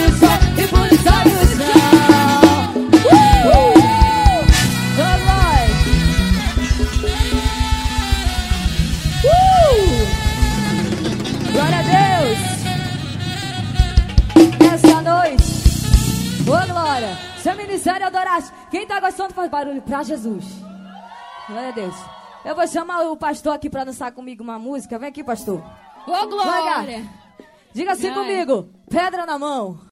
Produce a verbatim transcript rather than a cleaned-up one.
chão e pule só no chão. Uh! Oh, Lord. Uh! Glória a Deus. Nessa noite, ô glória, seu ministério adoraste. Quem tá gostando faz barulho pra Jesus. Glória a Deus. Eu vou chamar o pastor aqui pra dançar comigo uma música. Vem aqui, pastor. Ô glória. Diga assim Ai. comigo. Pedra na mão.